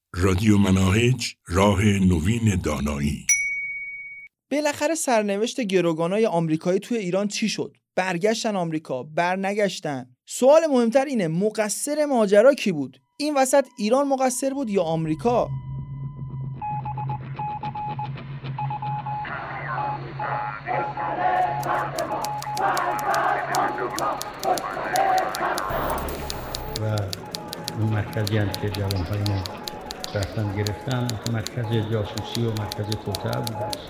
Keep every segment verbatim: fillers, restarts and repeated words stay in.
رادیو مناهج، راه نوین دانایی. بالاخره سرنوشت گروگانای آمریکایی توی ایران چی شد؟ برگشتن آمریکا، برنگشتن؟ سوال مهمتر اینه مقصر ماجرا کی بود؟ این وسط ایران مقصر بود یا آمریکا؟ و اون مرکزی هم که جوانهای ما رفتن گرفتن مرکز جاسوسی و مرکز توطئه بوده است.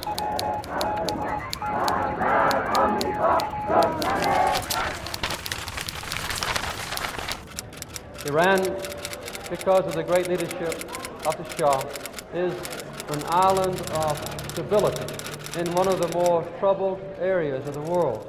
Iran, because of the great leadership of the Shah, is an island of stability in one of the more troubled areas of the world.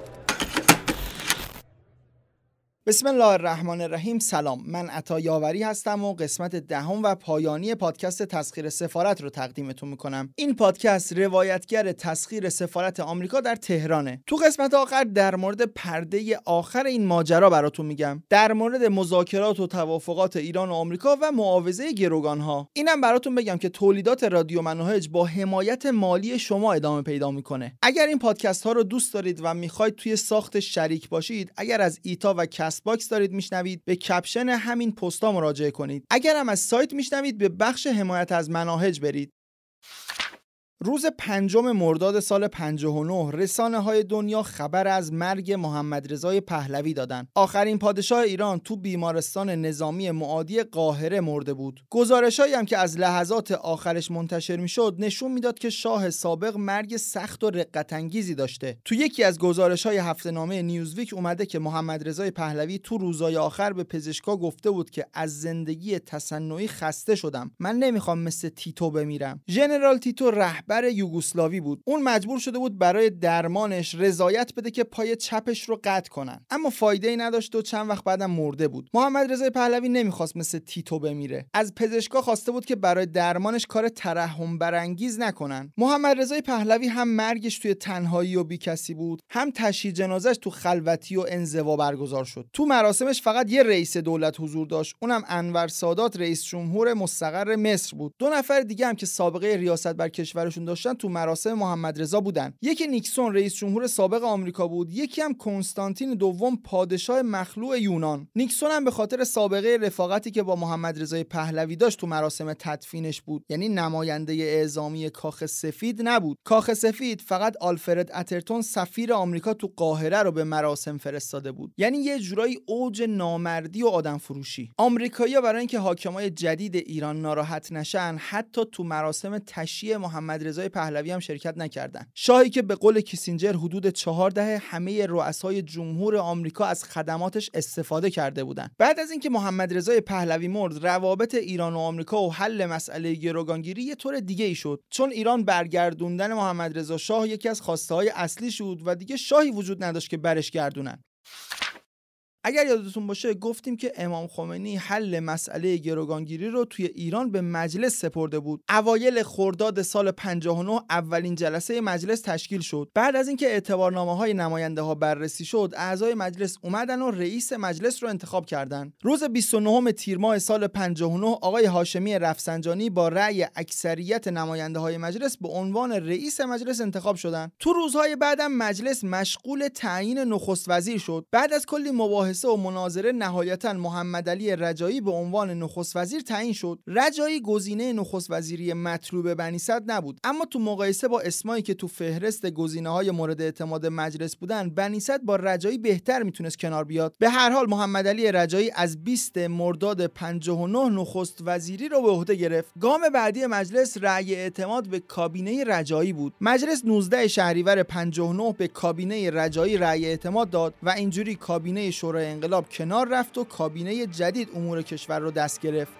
بسم الله الرحمن الرحیم. سلام، من عطا یاوری هستم و قسمت دهم و پایانی پادکست تسخیر سفارت رو تقدیمتون میکنم. این پادکست روایتگر تسخیر سفارت آمریکا در تهرانه. تو قسمت آخر در مورد پرده آخر این ماجرا براتون میگم، در مورد مذاکرات و توافقات ایران و آمریکا و معاوضه گروگانها. اینم براتون بگم که تولیدات رادیو مناهج با حمایت مالی شما ادامه پیدا میکنه. اگر این پادکست ها رو دوست دارید و میخواید توی ساخت شریک باشید، اگر از ایتا و کست باکس دارید میشنوید، به کپشن همین پستا مراجعه کنید. اگر هم از سایت میشنوید، به بخش حمایت از مناهج برید. روز پنجم مرداد سال پنجاه و نه رسانه‌های دنیا خبر از مرگ محمد رضای پهلوی دادن. آخرین پادشاه ایران تو بیمارستان نظامی معادی قاهره مرده بود. گزارشایی هم که از لحظات آخرش منتشر میشد نشون میداد که شاه سابق مرگ سخت و رقت‌انگیزی داشته. تو یکی از گزارش‌های هفته‌نامه نیوزویک اومده که محمد رضای پهلوی تو روزهای آخر به پزشکا گفته بود که از زندگی تصنعی خسته شدم. من نمیخوام مثل تیتو بمیرم. ژنرال تیتو رهبر برای یوگسلاوی بود. اون مجبور شده بود برای درمانش رضایت بده که پای چپش رو قطع کنن، اما فایده ای نداشت و چند وقت بعدم مرده بود. محمد رضای پهلوی نمیخواست مثل تیتو بمیره. از پزشکا خواسته بود که برای درمانش کار ترحم برانگیز نکنن. محمد رضای پهلوی هم مرگش توی تنهایی و بیکسی بود، هم تشییع جنازش تو خلوتی و انزوا برگزار شد. تو مراسمش فقط یه رئیس دولت حضور داشت، اونم انور سادات رئیس جمهور مستقر مصر بود. دو نفر دیگه هم که سابقه ریاست بر کشورشون داشتن تو مراسم محمد رضا بودن. یکی نیکسون رئیس جمهور سابق آمریکا بود، یکی هم کنستانتین دوم پادشاه مخلوع یونان. نیکسون هم به خاطر سابقه رفاقتی که با محمد رضای پهلوی داشت تو مراسم تدفینش بود، یعنی نماینده اعزامی کاخ سفید نبود. کاخ سفید فقط آلفرد اترتون سفیر آمریکا تو قاهره رو به مراسم فرستاده بود، یعنی یه جورایی اوج نامردی و آدم فروشی. آمریکایی‌ها برای اینکه حاکمای جدید ایران ناراحت نشن، حتی تو مراسم تشییع محمد رضای پهلوی هم شرکت نکردن. شاهی که به قول کیسینجر حدود چهار دهه همه رؤسای جمهور آمریکا از خدماتش استفاده کرده بودن. بعد از اینکه محمد رضای پهلوی مرد، روابط ایران و آمریکا و حل مسئله گروگانگیری یه طور دیگه ای شد، چون ایران برگردوندن محمد رضا شاه یکی از خواسته‌های اصلی شد و دیگه شاهی وجود نداشت که برش گردونن. اگر یادتون باشه گفتیم که امام خمینی حل مسئله گروگانگیری رو توی ایران به مجلس سپرده بود. اوایل خرداد سال پنجاه و نه اولین جلسه مجلس تشکیل شد. بعد از اینکه اعتبارنامه‌های نماینده ها بررسی شد، اعضای مجلس اومدن و رئیس مجلس رو انتخاب کردن. روز بیست و نهم تیر ماه سال پنجاه و نه آقای هاشمی رفسنجانی با رأی اکثریت نماینده های مجلس به عنوان رئیس مجلس انتخاب شدن. تو روزهای بعدم مجلس مشغول تعیین نخست وزیر شد. بعد از کلی مباحثه و مناظره نهایتاً محمد علی رجایی به عنوان نخست وزیر تعیین شد. رجایی گزینه نخست وزیری مطلوب بنی صدر نبود، اما تو مقایسه با اسمایی که تو فهرست گزینه‌های مورد اعتماد مجلس بودن، بنی صدر با رجایی بهتر میتونست کنار بیاد. به هر حال محمد علی رجایی از بیست مرداد پنجاه و نه نخست وزیری رو به عهده گرفت. گام بعدی مجلس رأی اعتماد به کابینه رجایی بود. مجلس نوزده شهریور پنجاه و نه به کابینه رجایی رأی اعتماد داد و اینجوری کابینه شورای انقلاب کنار رفت و کابینه جدید امور کشور رو دست گرفت.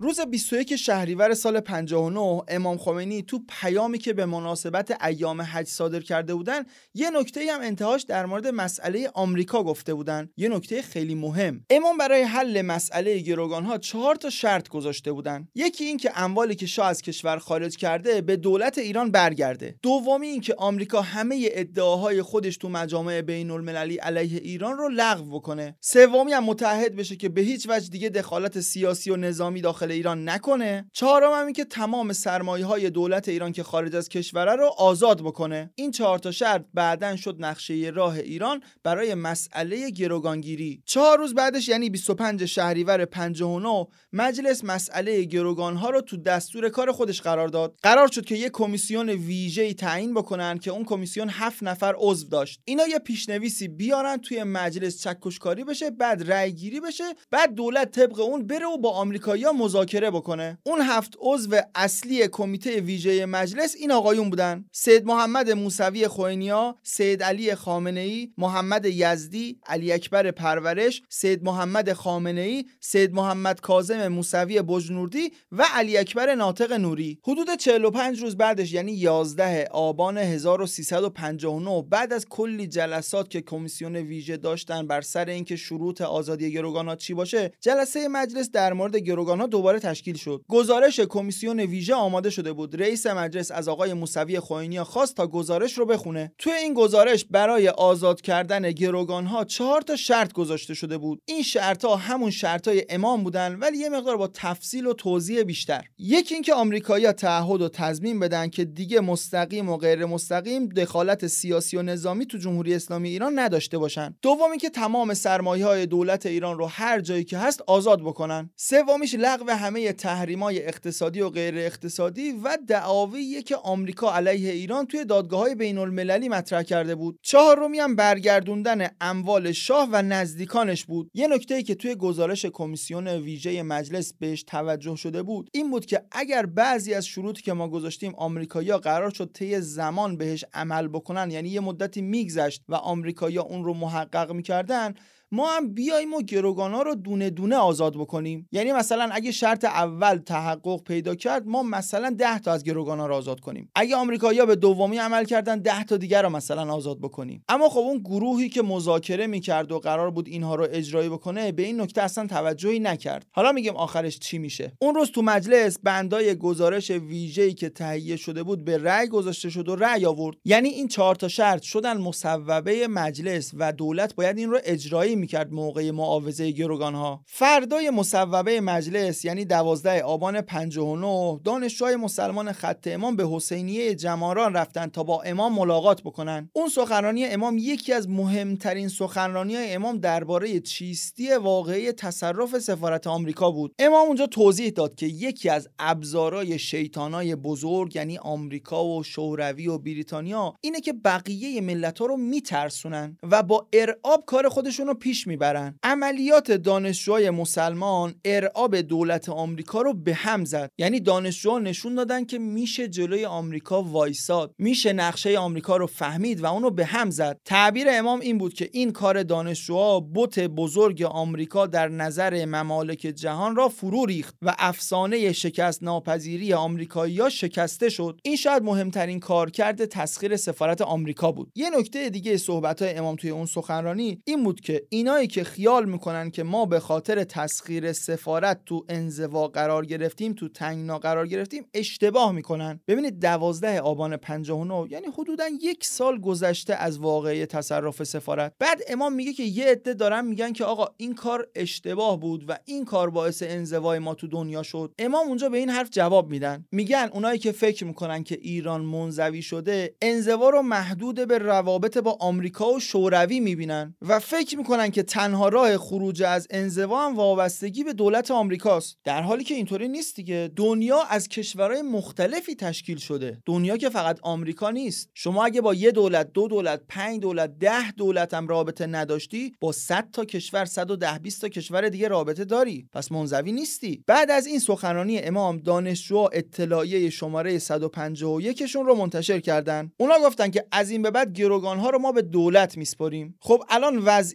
روز بیست و یک شهریور سال پنجاه و نه امام خمینی تو پیامی که به مناسبت ایام حج صادر کرده بودن یه نکته هم انتهاش در مورد مسئله آمریکا گفته بودن، یه نکته خیلی مهم. امام برای حل مسئله گروگان‌ها چهار تا شرط گذاشته بودن. یکی این که اموالی که شاه از کشور خارج کرده به دولت ایران برگرده. دومی این که آمریکا همه ادعاهای خودش تو مجامع بین‌المللی علیه ایران رو لغو بکنه. سومی هم متعهد بشه که به هیچ وجه دیگه دخالت سیاسی و نظامی داخل ایران نکنه. چهارم هم این که تمام سرمایه‌های دولت ایران که خارج از کشوره رو آزاد بکنه. این چهار تا شرط بعدن شد نقشه راه ایران برای مسئله گروگانگیری. چهار روز بعدش یعنی بیست و پنج شهریور پنجاه و نه مجلس مسئله گروگان‌ها رو تو دستور کار خودش قرار داد. قرار شد که یک کمیسیون ویژه‌ای تعیین بکنن که اون کمیسیون هفت نفر عضو داشت. اینا یه پیشنویسی بیارن توی مجلس چکشکاری بشه، بعد رأی گیری بشه، بعد دولت طبق اون بره و با آمریکایی‌ها مذاکره بکنه. اون هفت عضو اصلی کمیته ویژه مجلس این آقایون بودن: سید محمد موسوی خوئینیا، سید علی خامنه‌ای، محمد یزدی، علی اکبر پرورش، سید محمد خامنه‌ای، سید محمد کاظم موسوی بجنوردی و علی اکبر ناطق نوری. حدود چهل و پنج روز بعدش یعنی یازده آبان هزار و سیصد و پنجاه و نه بعد از کلی جلسات که کمیسیون ویژه داشتن بر سر اینکه شروط آزادی گروگان‌ها چی باشه، جلسه مجلس در مورد گروگان‌ها دوباره تشکیل شد. گزارش کمیسیون ویژه آماده شده بود. رئیس مجلس از آقای موسوی خوئینیا خواست تا گزارش رو بخونه. توی این گزارش برای آزاد کردن گروگان‌ها چهار تا شرط گذاشته شده بود. این شرط‌ها همون شرط‌های امام بودن ولی یه مقدار با تفصیل و توضیح بیشتر. یکی این که آمریکایی‌ها تعهد و تضمین بدن که دیگه مستقیم و غیر مستقیم دخالت سیاسی و نظامی تو جمهوری اسلامی ایران نداشته باشن. دومی که تمام سرمایه‌های دولت ایران رو هر جایی که هست آزاد بکنن. سومیش لغو همه تحریم‌های اقتصادی و غیر اقتصادی و دعاوی که آمریکا علیه ایران توی دادگاه‌های بین‌المللی مطرح کرده بود. چهارمی هم برگردوندن اموال شاه و نزدیکانش بود. یه نکته‌ای که توی گزارش کمیسیون ویژه مجلس بهش توجه شده بود این بود که اگر بعضی از شروطی که ما گذاشتیم آمریکایی‌ها قرار شد طی زمان بهش عمل بکنن، یعنی یه مدتی میگذشت و آمریکایی‌ها اون رو محقق می‌کردن، ما هم بیایم و گروگانا رو دونه دونه آزاد بکنیم. یعنی مثلا اگه شرط اول تحقق پیدا کرد ما مثلا ده تا از گروگانا رو آزاد کنیم. اگه آمریکایی‌ها به دومی عمل کردن ده تا دیگر رو مثلا آزاد بکنیم. اما خب اون گروهی که مذاکره می‌کرد و قرار بود اینها رو اجرایی بکنه به این نکته اصلا توجهی نکرد. حالا میگم آخرش چی میشه. اون روز تو مجلس بندای گزارش ویژه‌ای که تهیه شده بود به رأی گذاشته شد و رأی آورد. یعنی این چهار تا شرط شدن مصوبه مجلس و دولت باید این رو اجرایی میکرد موقع معاوضه گروگان‌ها. فردای مصوبه مجلس یعنی دوازده آبان پنجاه و نه دانشجوهای مسلمان خط امام به حسینیه جماران رفتن تا با امام ملاقات بکنن. اون سخنرانی امام یکی از مهمترین سخنرانی‌های امام درباره چیستی واقعی تصرف سفارت آمریکا بود. امام اونجا توضیح داد که یکی از ابزارهای شیطانای بزرگ یعنی آمریکا و شوروی و بریتانیا اینه که بقیه ملت‌ها رو میترسونن و با ارعاب کار خودشون رو پیش میبرن. عملیات دانشجوهای مسلمان ارعاب دولت آمریکا رو به هم زد. یعنی دانشجوها نشون دادن که میشه جلوی آمریکا وایساد، میشه نقشه آمریکا رو فهمید و اونو به هم زد. تعبیر امام این بود که این کار دانشجوها بت بزرگ آمریکا در نظر ممالک جهان را فرو ریخت و افسانه شکست ناپذیری آمریکایی‌ها شکسته شد. این شاید مهمترین کارکرد تسخیر سفارت آمریکا بود. یه نکته دیگه صحبت‌های امام توی اون سخنرانی این بود که اینایی که خیال میکنن که ما به خاطر تسخیر سفارت تو انزوا قرار گرفتیم، تو تنگنا قرار گرفتیم، اشتباه میکنن. ببینید دوازده آبان پنجاه و نه یعنی حدوداً یک سال گذشته از واقعه تصرف سفارت. بعد امام میگه که یه عده دارن میگن که آقا این کار اشتباه بود و این کار باعث انزوای ما تو دنیا شد. امام اونجا به این حرف جواب میدن. میگن اونایی که فکر میکنن که ایران منزوی شده انزوا رو محدود به روابط با آمریکا و شوروی میبینن و فکر میکنن که تنها راه خروج از انزوا هم وابستگی به دولت آمریکاست، در حالی که اینطوری نیست دیگه. دنیا از کشورهای مختلفی تشکیل شده. دنیا که فقط آمریکا نیست. شما اگه با یه دولت، دو دولت، پنج دولت، ده دولت هم رابطه نداشتی، با صد تا کشور، صد و ده بیست تا کشور دیگه رابطه داری. پس منزوی نیستی. بعد از این سخنرانی امام دانشجوها اطلاعیه شماره صد و پنجاه و یک شون رو منتشر کردن. اونا گفتن که از این به بعد گروگان‌ها رو ما به دولت میسپاریم. خب الان وضعیت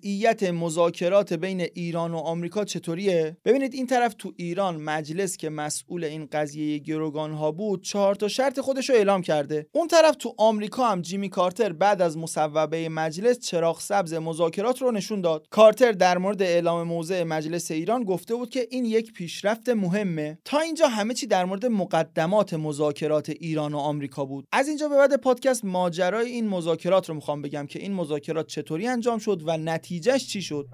وضعیت مذاکرات بین ایران و آمریکا چطوریه؟ ببینید این طرف تو ایران مجلس که مسئول این قضیه گروگان‌ها بود چهار تا شرط خودش رو اعلام کرده. اون طرف تو آمریکا هم جیمی کارتر بعد از مصوبه مجلس چراغ سبز مذاکرات رو نشون داد. کارتر در مورد اعلام موضع مجلس ایران گفته بود که این یک پیشرفت مهمه. تا اینجا همه چی در مورد مقدمات مذاکرات ایران و آمریکا بود. از اینجا به بعد پادکست ماجرای این مذاکرات رو میخوام بگم که این مذاکرات چطوری انجام شد و نتیجهش چی شد.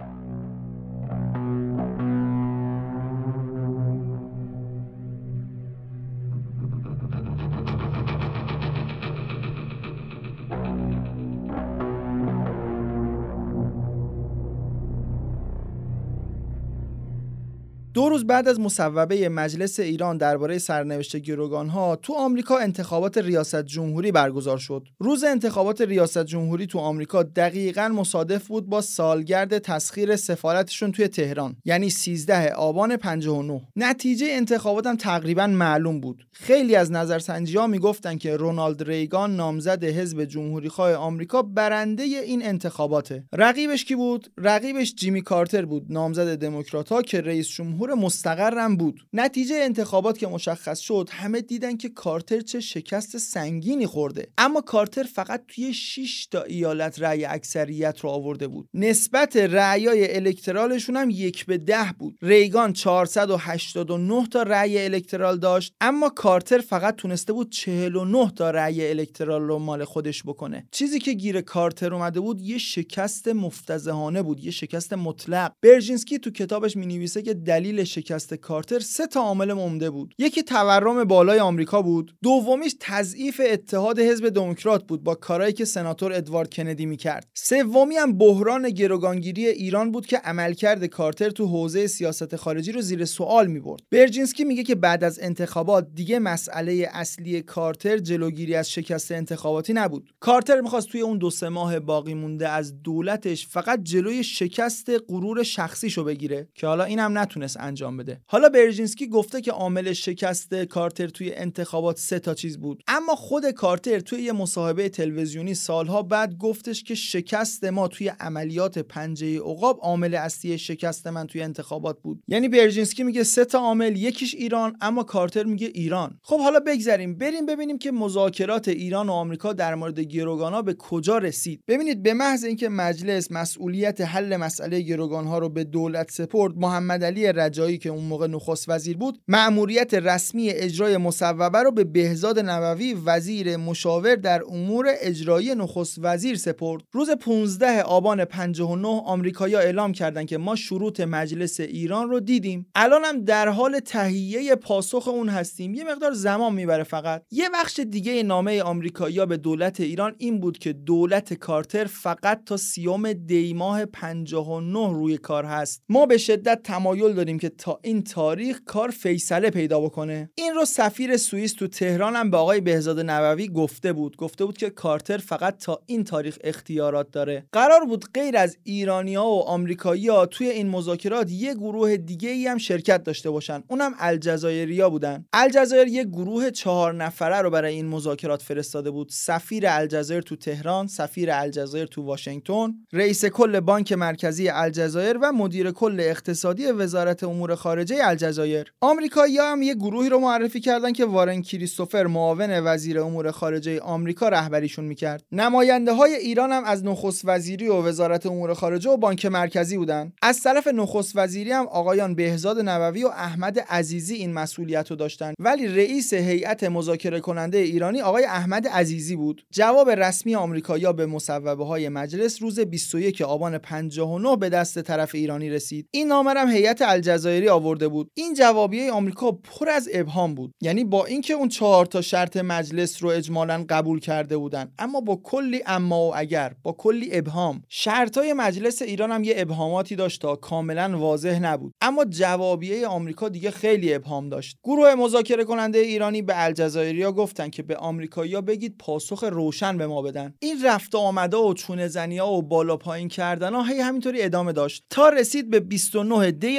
دو روز بعد از مصوبه مجلس ایران درباره سرنوشت گروگان‌ها تو آمریکا انتخابات ریاست جمهوری برگزار شد. روز انتخابات ریاست جمهوری تو آمریکا دقیقاً مصادف بود با سالگرد تسخیر سفارتشون توی تهران، یعنی سیزده آبان پنجاه و نه. نتیجه انتخابات هم تقریباً معلوم بود. خیلی از نظرسنجی‌ها میگفتن که رونالد ریگان نامزد حزب جمهوری‌خواه آمریکا برنده این انتخاباته. رقیبش کی بود؟ رقیبش جیمی کارتر بود، نامزد دموکرات‌ها که رئیس جمهور مستقرم بود. نتیجه انتخابات که مشخص شد همه دیدن که کارتر چه شکست سنگینی خورده، اما کارتر فقط توی شش تا ایالت رأی اکثریت رو آورده بود. نسبت رأیای الکترالشون هم یک به ده بود. ریگان چهارصد و هشتاد و نه تا رأی الکترال داشت، اما کارتر فقط تونسته بود چهل و نه تا رأی الکترال رو مال خودش بکنه. چیزی که گیر کارتر اومده بود یه شکست مفتضحانه بود، یه شکست مطلق. برژینسکی تو کتابش می‌نویسه که دلیل شکست کارتر سه تا عامل عمده بود. یکی تورم بالای آمریکا بود، دومیش تضعیف اتحاد حزب دموکرات بود با کارهایی که سناتور ادوارد کندی میکرد. سومی هم بحران گروگانگیری ایران بود که عملکرد کارتر تو حوزه سیاست خارجی رو زیر سوال میبرد. برژینسکی میگه که بعد از انتخابات دیگه مسئله اصلی کارتر جلوگیری از شکست انتخاباتی نبود. کارتر میخواست توی اون دو سه ماه باقی مونده از دولتش فقط جلوی شکست غرور شخصیشو بگیره که حالا اینم نتونست انجام بده. حالا برژینسکی گفته که عامل شکست کارتر توی انتخابات سه تا چیز بود، اما خود کارتر توی یه مصاحبه تلویزیونی سالها بعد گفتش که شکست ما توی عملیات پنجه عقاب عامل اصلی شکست من توی انتخابات بود. یعنی برژینسکی میگه سه تا عامل، یکیش ایران، اما کارتر میگه ایران. خب حالا بگذریم بریم ببینیم که مذاکرات ایران و آمریکا در مورد گروگان‌ها به کجا رسید. ببینید به محض اینکه مجلس مسئولیت حل مسئله گروگان‌ها رو به دولت سپرد، محمد علی رجایی که اون موقع نخست وزیر بود مأموریت رسمی اجرای مصوبه رو به بهزاد نووی وزیر مشاور در امور اجرایی نخست وزیر سپرد. روز پانزده آبان پنجاه و نه آمریکایی‌ها اعلام کردند که ما شروط مجلس ایران رو دیدیم، الان هم در حال تهیه پاسخ اون هستیم، یه مقدار زمان میبره. فقط یه بخش دیگه نامه آمریکایی‌ها به دولت ایران این بود که دولت کارتر فقط تا سیوم دی ماه پنجاه و نه روی کار هست. ما به شدت تمایل داریم که تا این تاریخ کار فیصله پیدا بکنه. این رو سفیر سوئیس تو تهران هم به آقای بهزاد نووی گفته بود گفته بود که کارتر فقط تا این تاریخ اختیارات داره. قرار بود غیر از ایرانی‌ها و آمریکایی‌ها توی این مذاکرات یه گروه دیگه‌ای هم شرکت داشته باشن، اونم الجزایریا بودن. الجزایر یه گروه چهار نفره رو برای این مذاکرات فرستاده بود. سفیر الجزایر تو تهران، سفیر الجزایر تو واشنگتن، رئیس کل بانک مرکزی الجزایر و مدیر کل اقتصادی وزارت امور خارجه الجزایر. آمریکایی‌ها هم یه گروهی رو معرفی کردن که وارن کریستوفر معاون وزیر امور خارجه آمریکا رهبریشون میکرد. نماینده‌های ایران هم از نخست وزیری و وزارت امور خارجه و بانک مرکزی بودن. از طرف نخست وزیری هم آقایان بهزاد نووی و احمد عزیزی این مسئولیت رو داشتن، ولی رئیس هیئت مذاکره کننده ایرانی آقای احمد عزیزی بود. جواب رسمی آمریکایی‌ها به مصوبه‌های مجلس روز بیست و یک آبان پنجاه و نه به دست طرف ایرانی رسید. این نامه هم هیئت الجزایری آورده بود. این جوابیه آمریکا پر از ابهام بود، یعنی با اینکه اون چهار تا شرط مجلس رو اجمالاً قبول کرده بودن، اما با کلی اما و اگر، با کلی ابهام. شرطای مجلس ایران هم یه ابهاماتی داشت تا کاملاً واضح نبود، اما جوابیه آمریکا دیگه خیلی ابهام داشت. گروه مذاکره کننده ایرانی به الجزایریا گفتن که به آمریکایی‌ها بگید پاسخ روشن به ما بدن. این رفت و آمدا و چونه زنی‌ها و بالا پایین کردن‌ها هی همینطوری ادامه داشت تا رسید به بیست و نه دی پنجاه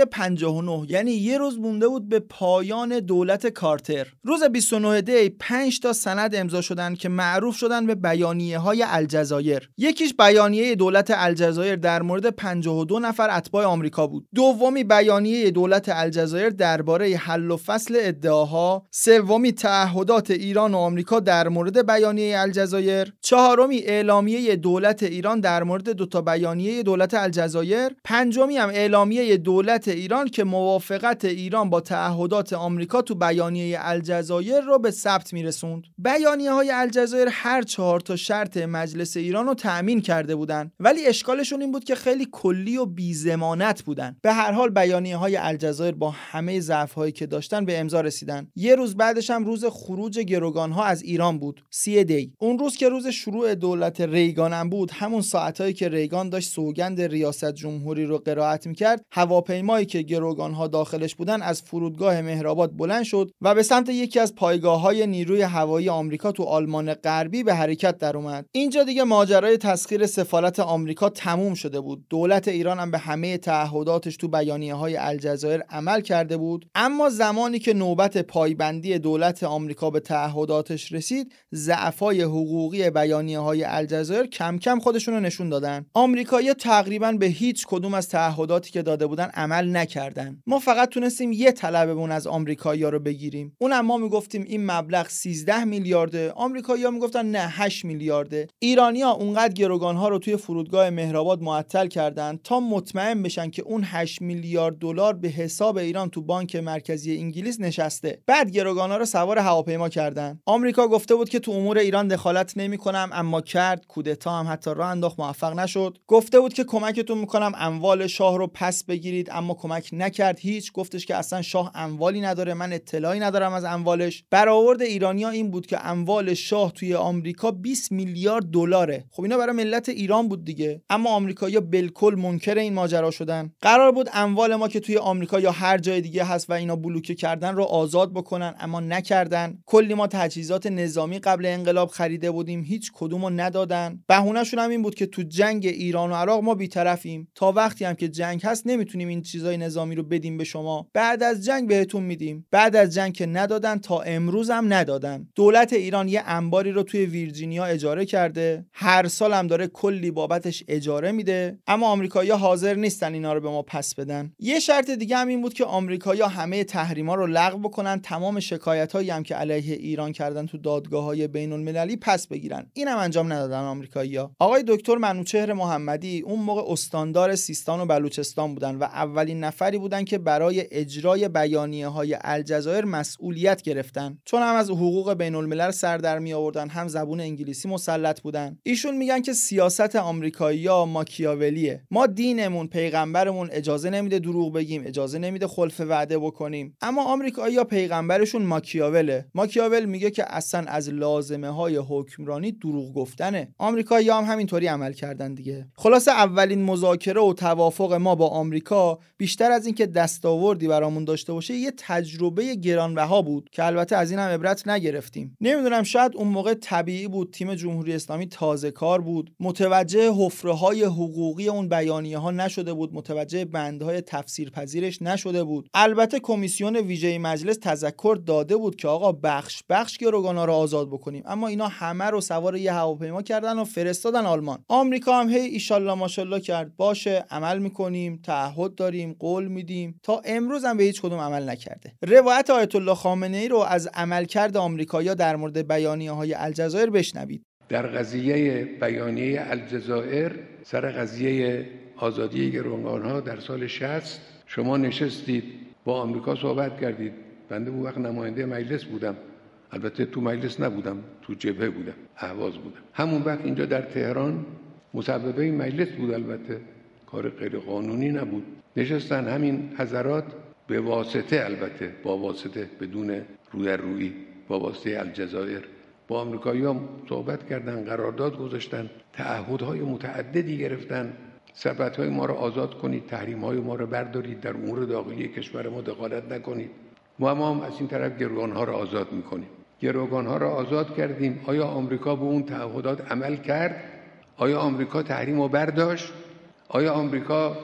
پنجاه و نه، یعنی یه روز مونده بود به پایان دولت کارتر. روز بیست و نه دی پنج تا سند امضا شدن که معروف شدن به بیانیه‌های الجزایر. یکیش بیانیه دولت الجزایر در مورد پنجاه و دو نفر اتباع آمریکا بود. دومی بیانیه دولت الجزایر درباره حل و فصل ادعاها. سومی تعهدات ایران و آمریکا در مورد بیانیه الجزایر. چهارمی اعلامیه دولت ایران در مورد دو تا بیانیه دولت الجزایر. پنجمی هم اعلامیه دولت ایران که موافقت ایران با تعهدات آمریکا تو بیانیه الجزایر رو به ثبت میرسوند. بیانیه های الجزایر هر چهار تا شرط مجلس ایران رو تأمین کرده بودن، ولی اشکالشون این بود که خیلی کلی و بی ضمانت بودن. به هر حال بیانیه های الجزایر با همه ضعف هایی که داشتن به امضا رسیدن. یه روز بعدش هم روز خروج گروگان ها از ایران بود، سی دی. اون روز که روز شروع دولت ریگان هم بود، همون ساعتایی که ریگان داشت سوگند ریاست جمهوری رو قرائت میکرد، هواپیمایی که گروگان ها داخلش بودن از فرودگاه مهرآباد بلند شد و به سمت یکی از پایگاه‌های نیروی هوایی آمریکا تو آلمان غربی به حرکت در اومد. اینجا دیگه ماجرای تسخیر سفارت آمریکا تموم شده بود. دولت ایران هم به همه تعهداتش تو بیانیه‌های الجزایر عمل کرده بود، اما زمانی که نوبت پایبندی دولت آمریکا به تعهداتش رسید، ضعف‌های حقوقی بیانیه‌های الجزایر کم کم خودشون رو نشون دادن. آمریکایی‌ها تقریباً به هیچ کدوم از تعهداتی که داده بودن عمل نکردن. ما فقط تونستیم یه طلبمون از آمریکایی‌ها رو بگیریم. اونم ما میگفتیم این مبلغ سیزده میلیارده، آمریکایی‌ها میگفتن نه هشت میلیارده. ایرانی‌ها اونقدر گروگان‌ها رو توی فرودگاه مهرآباد معطل کردن تا مطمئن بشن که اون هشت میلیارد دلار به حساب ایران تو بانک مرکزی انگلیس نشسته. بعد گروگان‌ها رو سوار هواپیما کردن. آمریکا گفته بود که تو امور ایران دخالت نمی‌کنم، اما کرد. کودتا هم حتی راه انداخت، موفق نشد. گفته بود که کمکتون می‌کنم اموال شاه رو پس بگیرید، اما کمک نکرد. هیچ. گفتش که اصلا شاه اموالی نداره، من اطلاعی ندارم از اموالش. برآورد ایرانی‌ها این بود که اموال شاه توی آمریکا بیست میلیارد دلاره. خب اینا برای ملت ایران بود دیگه، اما آمریکایی‌ها بالکل منکر این ماجرا شدن. قرار بود اموال ما که توی آمریکا یا هر جای دیگه هست و اینا بلوکه کردن رو آزاد بکنن، اما نکردن. کلی ما تجهیزات نظامی قبل انقلاب خریده بودیم، هیچ کدومو ندادن. بهونه‌شون هم این بود که تو جنگ ایران و عراق ما بی‌طرفیم، تا وقتی هم که جنگ هست نمیتونیم این چیزای نظامی رو بدیم به شما، بعد از جنگ بهتون میدیم. بعد از جنگ که ندادن، تا امروز هم ندادن. دولت ایران یه انباری رو توی ویرجینیا اجاره کرده، هر سال هم داره کلی بابتش اجاره میده، اما آمریکایی‌ها حاضر نیستن اینا رو به ما پس بدن. یه شرط دیگه هم این بود که آمریکایی‌ها همه تحریم‌ها رو لغو بکنن، تمام شکایت‌هایی هم که علیه ایران کردن تو دادگاه‌های بین‌المللی پس بگیرن. اینم انجام ندادن آمریکایی‌ها. آقای دکتر منوچهر محمدی اون موقع استاندار سیستان و بلوچستان بودن و اولین نفری بودن که برای اجرای بیانیه‌های الجزایر مسئولیت گرفتن، چون هم از حقوق بین‌الملل سر در می آوردن، هم زبون انگلیسی مسلط بودن. ایشون میگن که سیاست آمریکایی‌ها ماکیاولیه. ما دینمون، پیغمبرمون اجازه نمیده دروغ بگیم، اجازه نمیده خلف وعده بکنیم، اما آمریکایی‌ها پیغمبرشون ماکیاوله. ماکیاول میگه که اصلا از لازمه‌های حکمرانی دروغ گفتنه. آمریکایی‌ها هم همینطوری عمل کردن دیگه. خلاصه اولین مذاکره و توافق ما با آمریکا بیشتر از این که دستاوردی برامون داشته باشه، یه تجربه گرانبها بود که البته از این هم عبرت نگرفتیم. نمیدونم، شاید اون موقع طبیعی بود، تیم جمهوری اسلامی تازه کار بود، متوجه حفره‌های حقوقی اون بیانیه‌ها نشده بود، متوجه بندهای تفسیرپذیرش نشده بود. البته کمیسیون ویژه مجلس تذکر داده بود که آقا بخش بخش گروگانا رو آزاد بکنیم، اما اینا همه رو سوار یه هواپیما کردن و فرستادن آلمان. آمریکا هم هی ایشالله ماشاءالله کرد، باشه عمل میکنیم، تعهد داریم، قول میدیم. تا امروز هم به هیچ کدوم عمل نکرده. روایت آیت الله خامنه‌ای رو از عملکرد آمریکایی‌ها در مورد بیانیه‌های الجزایر بشنوید. در قضیه بیانیه الجزایر، سر قضیه آزادی گروگان‌ها در سال شصت شما نشستید با آمریکا صحبت کردید. بنده اون وقت نماینده مجلس بودم، البته تو مجلس نبودم، تو جبهه بودم، اهواز بودم. همون وقت اینجا در تهران مصوبه این مجلس بود، البته کار غیر قانونی نبود. نشستن همین حضرات به واسطه، البته با واسطه، بدون رو در رویی، با واسطه الجزایر با آمریکایی‌ها صحبت کردن، قرارداد گذاشتن، تعهدهای متعددی گرفتن. سبدهای ما رو آزاد کنید، تحریم‌های ما رو بردارید، در امور داخلی کشور ما دخالت نکنید. ما هم از این طرف گروگان‌ها رو آزاد می‌کنیم. گروگان‌ها رو آزاد کردیم. آیا آمریکا به اون تعهدات عمل کرد؟ آیا آمریکا تحریم رو برداشت؟ آیا آمریکا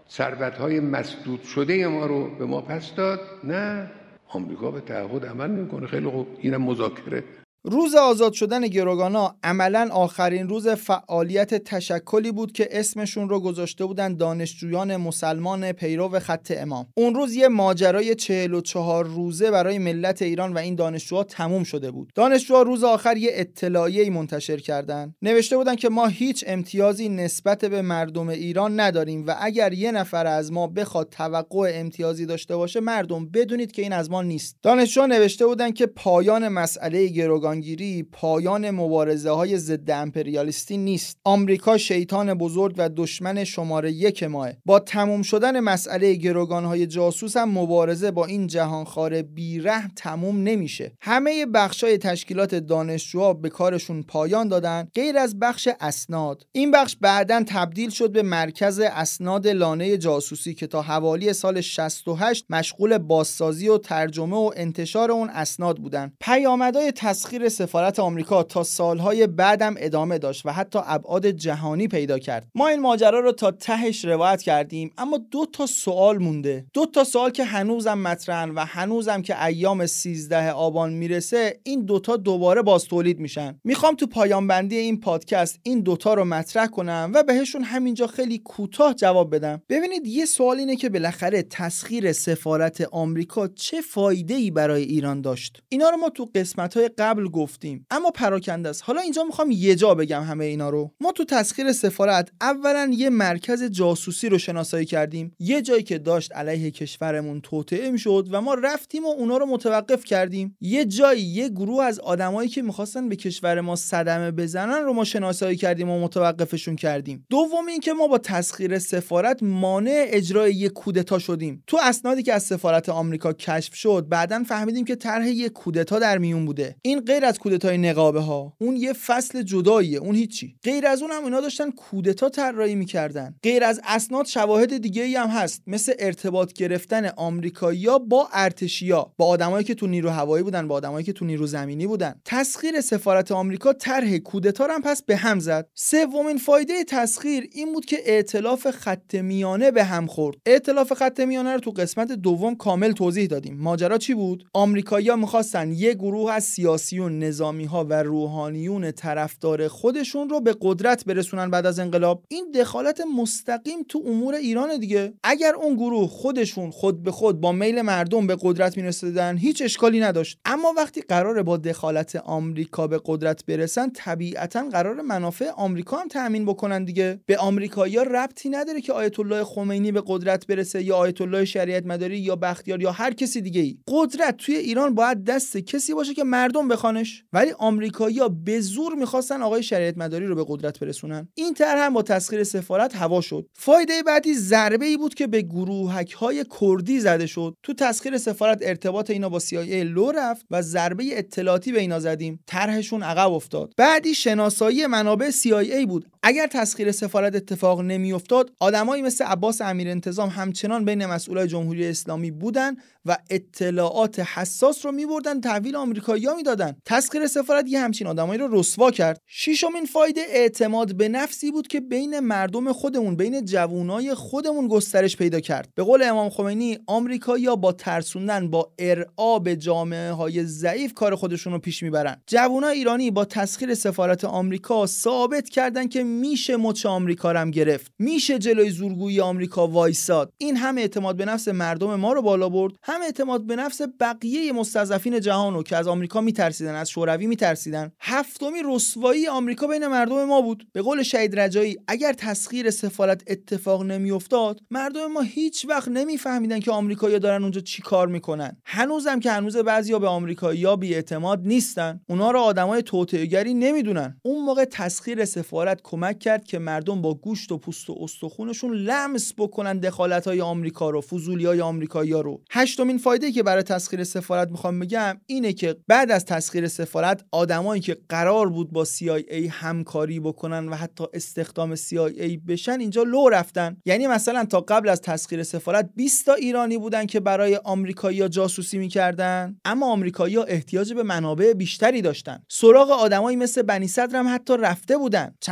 ثروت‌های مسدود شده ما رو به ما پس داد؟ نه، آمریکا به تعهد عمل میکنه. خیلی خوب، اینم مذاکره. روز آزاد شدن گروگانا عملاً آخرین روز فعالیت تشکلی بود که اسمشون رو گذاشته بودن دانشجویان مسلمان پیرو خط امام. اون روز یه ماجرای چهل و چهار روزه برای ملت ایران و این دانشجوها تموم شده بود. دانشجوها روز آخر یه اطلاعیه‌ای منتشر کردن. نوشته بودن که ما هیچ امتیازی نسبت به مردم ایران نداریم و اگر یه نفر از ما بخواد توقع امتیازی داشته باشه، مردم بدونید که این از ما نیست. دانشجوها نوشته بودن که پایان مسئله گروگان گیری پایان مبارزه های ضد امپریالیستی نیست. آمریکا شیطان بزرگ و دشمن شماره یک ماه. با تموم شدن مسئله گروگان های جاسوس هم مبارزه با این جهانخوار بیرحم تموم نمیشه. همه بخشای تشکیلات دانشجوها به کارشون پایان دادن غیر از بخش اسناد. این بخش بعداً تبدیل شد به مرکز اسناد لانه جاسوسی که تا حوالی سال شصت و هشت مشغول بازسازی و ترجمه و انتشار اون اسناد بودن. پیامدهای تسخیر سفارت آمریکا تا سالهای بعدم ادامه داشت و حتی ابعاد جهانی پیدا کرد. ما این ماجرا رو تا تهش روایت کردیم، اما دو تا سوال مونده. دو تا سوال که هنوزم مطرحن و هنوزم که ایام سیزده آبان میرسه این دوتا دوباره باز تولید میشن. میخوام تو پایان بندی این پادکست این دوتا رو مطرح کنم و بهشون همینجا خیلی کوتاه جواب بدم. ببینید، یه سوال اینه که بالاخره تسخیر سفارت آمریکا چه فایده‌ای برای ایران داشت؟ اینا رو ما تو قسمت‌های قبل گفتیم، اما پراکنده است. حالا اینجا میخوام یه جا بگم همه اینا رو. ما تو تسخیر سفارت اولا یه مرکز جاسوسی رو شناسایی کردیم، یه جایی که داشت علیه کشورمون توطئه میشد و ما رفتیم و اونا رو متوقف کردیم. یه جایی یه گروه از آدمایی که میخواستن به کشور ما صدمه بزنن رو ما شناسایی کردیم و متوقفشون کردیم. دوم این که ما با تسخیر سفارت مانع اجرای یه کودتا شدیم. تو اسنادی که از سفارت آمریکا کشف شد بعدن فهمیدیم که طرح یه کودتا در میون بوده. این غیر از کودتای نقابه ها، اون یه فصل جداییه، اون هیچی. غیر از اون هم اینا داشتن کودتا طراحی میکردن. غیر از اسناد شواهد دیگه ای هم هست، مثل ارتباط گرفتن آمریکایی‌ها با ارتشیا، با آدمایی که تو نیرو هوایی بودن، با آدمایی که تو نیرو زمینی بودن. تسخیر سفارت آمریکا طرح کودتا رو هم پس به هم زد. سومین فایده تسخیر این بود که ائتلاف خط میانه به هم خورد. ائتلاف خط میانه رو تو قسمت دوم کامل توضیح دادیم. ماجرا چی بود؟ آمریکایی‌ها می‌خواستن یه گروه از سیاسیون، نظامی‌ها و روحانیون طرفدار خودشون رو به قدرت برسونن بعد از انقلاب. این دخالت مستقیم تو امور ایران دیگه. اگر اون گروه خودشون خود به خود با میل مردم به قدرت میرسیدن هیچ اشکالی نداشت، اما وقتی قراره با دخالت آمریکا به قدرت برسن طبیعتاً قرار منافع آمریکا هم تأمین بکنن دیگه. به آمریکایی‌ها ربطی نداره که آیت الله خمینی به قدرت برسه یا آیت الله شریعت مداری یا بختیار یا هر کسی دیگه‌ای. قدرت توی ایران باید دست کسی باشه که مردم بخوانش. ولی آمریکایی‌ها به زور می‌خواستن آقای شریعت مداری رو به قدرت برسونن. این طرح هم با تسخیر سفارت هوا شد. فایده بعدی ضربه‌ای بود که به گروهک‌های کردی زده شد. تو تسخیر سفارت ارتباط اینا با سی آی ای لو رفت و ضربه اطلاعاتی به اینا زدیم. طرحشون عقب افتاد. بعدی شناسایی منابع سی آی ای بود. اگر تسخیر سفارت اتفاق نمی‌افتاد، آدمایی مثل عباس امیرانتظام همچنان بین مسئولای جمهوری اسلامی بودن و اطلاعات حساس رو می‌بردن تحویل آمریکایی‌ها میدادن. تسخیر سفارت یه همچین آدمایی رو رسوا کرد. ششمین فایده اعتماد به نفسی بود که بین مردم خودمون، بین جوانای خودمون گسترش پیدا کرد. به قول امام خمینی، آمریکایی‌ها با ترسوندن، با ارعاب جامعه‌های ضعیف کار خودشون رو پیش میبرن. جوانای ایرانی با تسخیر سفارت آمریکا ثابت کردن که میشه مچ آمریکا رو هم گرفت، میشه جلوی زورگویی آمریکا وایساد. این هم اعتماد به نفس مردم ما رو بالا برد، هم اعتماد به نفس بقیه مستضعفین جهان رو که از آمریکا میترسیدن، از شوروی میترسیدن. هفتمی رسوایی آمریکا بین مردم ما بود. به قول شهید رجایی، اگر تسخیر سفارت اتفاق نمیافتاد، مردم ما هیچ وقت نمیفهمیدن که آمریکایی‌ها دارن اونجا چی کار میکنن. هنوزم که هنوز بعضیا به آمریکایی‌ها بی‌اعتماد نیستن، اونا رو آدمای توطئه‌گری نمیدونن. اون موقع تسخیر سفارت کمک کرد که مردم با گوشت و پوست و استخونشون لمس بکنن دخالت‌های آمریکا رو، فضولی‌های آمریکایی‌ها رو. هشتمین فایده‌ای که برای تسخیر سفارت میخوام بگم اینه که بعد از تسخیر سفارت آدمایی که قرار بود با سی آی ای همکاری بکنن و حتی استخدام سی آی ای بشن اینجا لو رفتن. یعنی مثلا تا قبل از تسخیر سفارت بیست تا ایرانی بودن که برای آمریکایی‌ها جاسوسی میکردن، اما آمریکایی‌ها احتیاج به منابع بیشتری داشتن. سراغ آدمایی مثل بنی صدر هم حتی رفته بودن. چند تا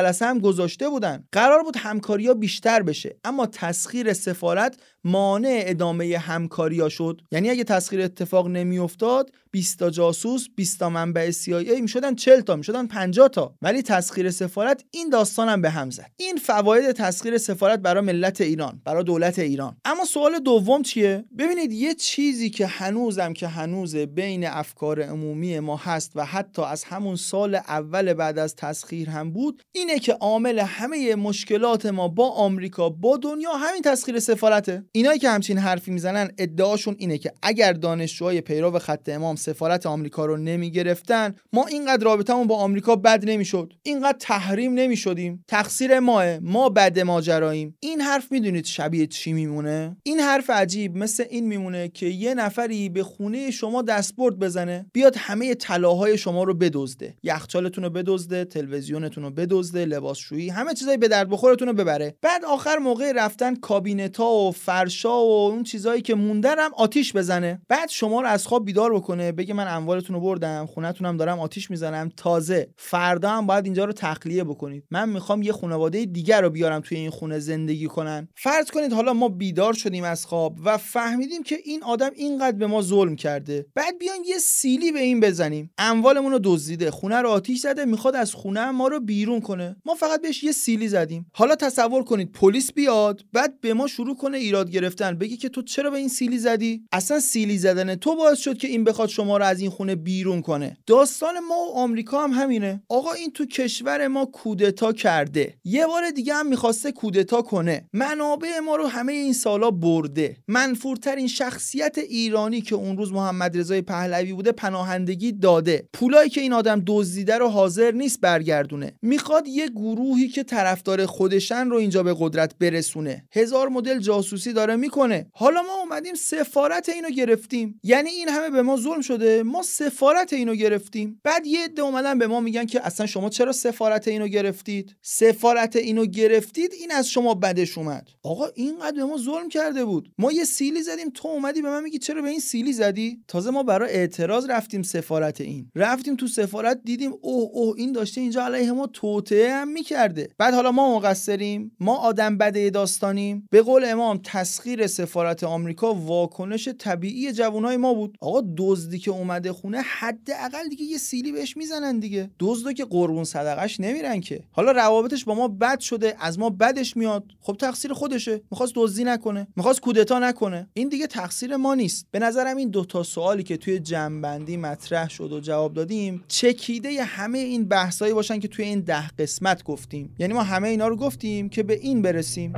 جلسه هم گذاشته بودن. قرار بود همکاری‌ها بیشتر بشه، اما تسخیر سفارت مانع ادامه همکاری‌ها شد. یعنی اگه تسخیر اتفاق نمیافتاد بیست تا جاسوس، بیست تا منبع سی آی ای میشدن چهل تا، میشدن پنجاه تا. ولی تسخیر سفارت این داستانم به هم زد. این فواید تسخیر سفارت برای ملت ایران، برای دولت ایران. اما سوال دوم چیه؟ ببینید یه چیزی که هنوزم که هنوز بین افکار عمومی ما هست و حتی از همون سال اول بعد از تسخیر هم بود، اینه که عامل همه مشکلات ما با آمریکا، با دنیا، همین تسخیر سفارته. اینایی که همچین حرفی میزنن ادعاشون اینه که اگر دانشجوهای پیرو خط امام سفارت آمریکا رو نمیگرفتن، ما اینقدر رابطمون با آمریکا بد نمیشد، اینقدر تحریم نمیشدیم، تقصیر ماه، ما بد ماجراییم. این حرف میدونید شبیه چی میمونه؟ این حرف عجیب مثل این میمونه که یه نفری به خونه شما دستبرد بزنه، بیاد همه طلاهای شما رو بدزده، یخچالتون رو بدزده، تلویزیونتون رو بدزده، لباسشویی، همه چیزای به درد بخورتون رو ببره. بعد آخر موقع رفتن کابینتا و فرشا و اون چیزایی که موندن هم آتیش بزنه. بعد شما رو از خواب بیدار بکنه، بگه من اموالتون رو بردم، خونه‌تون هم دارم آتیش میزنم، تازه فردا هم باید اینجا رو تخلیه بکنید. من میخوام یه خانواده دیگر رو بیارم توی این خونه زندگی کنن. فرض کنید حالا ما بیدار شدیم از خواب و فهمیدیم که این آدم اینقدر به ما ظلم کرده. بعد بیایم یه سیلی به این بزنیم، اموالمون رو دزدیده، خونه رو آتیش زده، میخواد از خونه ما رو بیرون کنه. ما فقط بهش یه سیلی زدیم. حالا تصور کنید پلیس بیاد، بعد به ما شروع کنه ایراد گرفتن، بگه که تو چرا به این سیلی زدی؟ اصلا سیلی زدن تو باعث شد که این بخواد شما رو از این خونه بیرون کنه. داستان ما و آمریکا هم همینه. آقا این تو کشور ما کودتا کرده، یه بار دیگه هم میخواسته کودتا کنه، منابع ما رو همه این سالا برده. منفورترین شخصیت ایرانی که اون روز محمد رضای پهلوی بوده پناهندگی داده. پولایی که این آدم دزدیده رو حاضر نیست برگردونه. میخواد یه گروهی که طرفدار خودشن رو اینجا به قدرت برسونه. هزار مدل جاسوسی داره میکنه. حالا ما اومدیم سفارت اینو گرفتیم. یعنی این همه به ما ظلم شده، ما سفارت اینو گرفتیم. بعد یه عده اومدن به ما میگن که اصلا شما چرا سفارت اینو گرفتید؟ سفارت اینو گرفتید، این از شما بدش اومد. آقا اینقدر به ما ظلم کرده بود، ما یه سیلی زدیم، تو اومدی به من میگی چرا به این سیلی زدی؟ تازه ما برای اعتراض رفتیم سفارت این، رفتیم تو سفارت دیدیم اوه اوه این داشته اینجا علیه ما توطئه هم میکرده. بعد حالا ما مقصریم؟ ما آدم بده داستانیم؟ به قول امام تسخیر سفارت آمریکا واکنش طبیعی جوانای ما بود. آقا دزدی که اومده خونه حداقل دیگه یه سیلی بهش میزنن دیگه. دزدو که قربون صدقش نمیرن که. حالا روابطش با ما بد شده، از ما بدش میاد، خب تقصیر خودشه، میخواست دزدی نکنه، میخواست کودتا نکنه، این دیگه تقصیر ما نیست. به نظرم این دو تا سوالی که توی جمع‌بندی مطرح شد و جواب دادیم چکیده همه این بحثایی باشن که توی این ده قسمت گفتیم. یعنی ما همه اینا رو گفتیم که به این برسیم.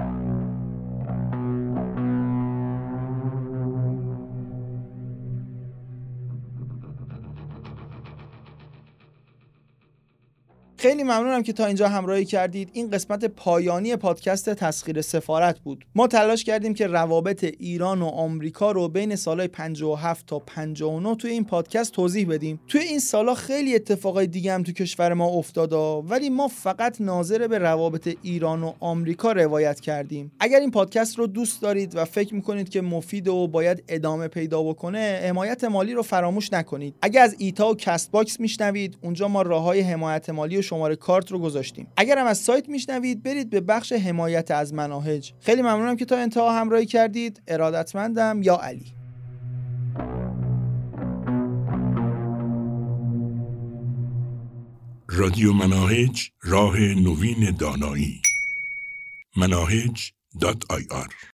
خیلی ممنونم که تا اینجا همراهی کردید. این قسمت پایانی پادکست تسخیر سفارت بود. ما تلاش کردیم که روابط ایران و آمریکا رو بین سالهای پنجاه و هفت تا پنجاه و نه توی این پادکست توضیح بدیم. توی این سالا خیلی اتفاقای دیگه هم تو کشور ما افتاده، ولی ما فقط ناظر به روابط ایران و آمریکا روایت کردیم. اگر این پادکست رو دوست دارید و فکر می‌کنید که مفید و باید ادامه پیدا بکنه، حمایت مالی رو فراموش نکنید. اگر از ایتا و کست باکس میشنوید، اونجا ما راههای حمایت مالی و شماره کارت رو گذاشتیم. اگر هم از سایت میشنوید، برید به بخش حمایت از مناهج. خیلی ممنونم که تا انتها همراهی کردید. ارادتمندم. یا علی. رادیو مناهج، راه نوین دانایی. مناهج دات آی آر